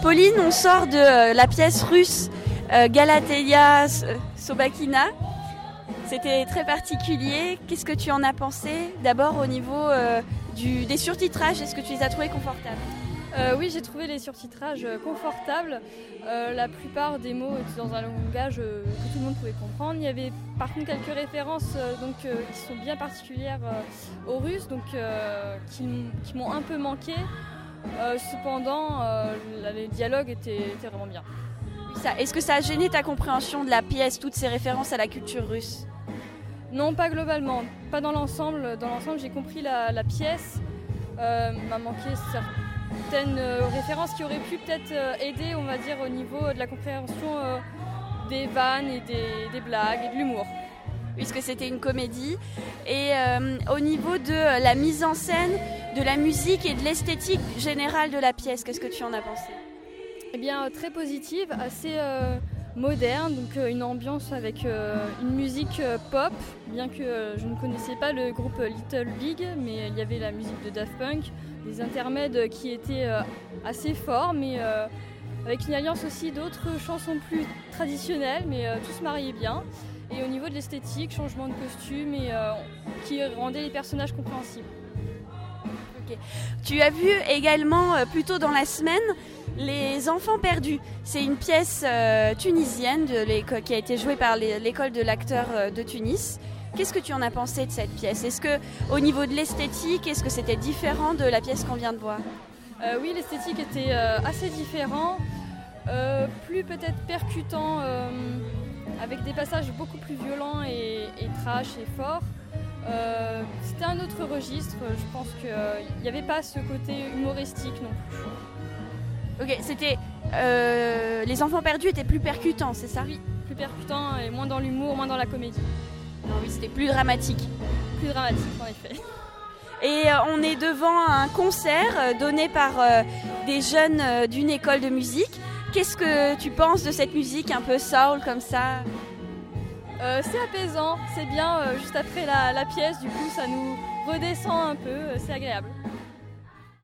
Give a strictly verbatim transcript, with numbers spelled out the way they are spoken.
Pauline, on sort de euh, la pièce russe euh, Galateia Sobakina. C'était très particulier. Qu'est-ce que tu en as pensé? D'abord au niveau euh, du, des surtitrages, est-ce que tu les as trouvés confortables? Euh, oui, j'ai trouvé les surtitrages confortables. Euh, la plupart des mots étaient dans un langage euh, que tout le monde pouvait comprendre. Il y avait par contre quelques références euh, donc, euh, qui sont bien particulières euh, au russe, donc, euh, qui, qui m'ont un peu manqué. Euh, cependant, euh, les dialogues étaient, étaient vraiment bien. Ça, est-ce que ça a gêné ta compréhension de la pièce, toutes ces références à la culture russe? Non, pas globalement, pas dans l'ensemble. Dans l'ensemble, j'ai compris la, la pièce. Euh, m'a manqué certaines références qui auraient pu peut-être aider, on va dire, au niveau de la compréhension euh, des vannes et des, des blagues et de l'humour. Puisque c'était une comédie. Et euh, au niveau de la mise en scène, de la musique et de l'esthétique générale de la pièce, qu'est-ce que tu en as pensé? Eh bien, très positive, assez euh, moderne, donc euh, une ambiance avec euh, une musique euh, pop, bien que euh, je ne connaissais pas le groupe Little Big, mais il y avait la musique de Daft Punk, des intermèdes qui étaient euh, assez forts, mais euh, avec une alliance aussi d'autres chansons plus traditionnelles, mais euh, tout se mariait bien. Et au niveau de l'esthétique, changement de costume et euh, qui rendait les personnages compréhensibles. Okay. Tu as vu également, euh, plus tôt dans la semaine, Les Enfants perdus. C'est une pièce euh, tunisienne de l'école, qui a été jouée par les, l'école de l'acteur euh, de Tunis. Qu'est-ce que tu en as pensé de cette pièce? Est-ce que, au niveau de l'esthétique, est-ce que c'était différent de la pièce qu'on vient de voir? euh, Oui, l'esthétique était euh, assez différente, euh, plus peut-être percutant, euh, avec des passages beaucoup plus violents et, et trash et forts. Euh, c'était un autre registre, je pense qu'il n'y avait pas ce côté humoristique non plus. Ok, c'était... Euh, Les Enfants perdus étaient plus percutants, c'est ça? Oui, plus percutant et moins dans l'humour, moins dans la comédie. Non, oui, c'était plus dramatique. Plus dramatique, en effet. Et euh, on est devant un concert euh, donné par euh, des jeunes euh, d'une école de musique. Qu'est-ce que tu penses de cette musique un peu soul comme ça? euh, C'est apaisant, c'est bien, euh, juste après la, la pièce, du coup ça nous redescend un peu, euh, c'est agréable.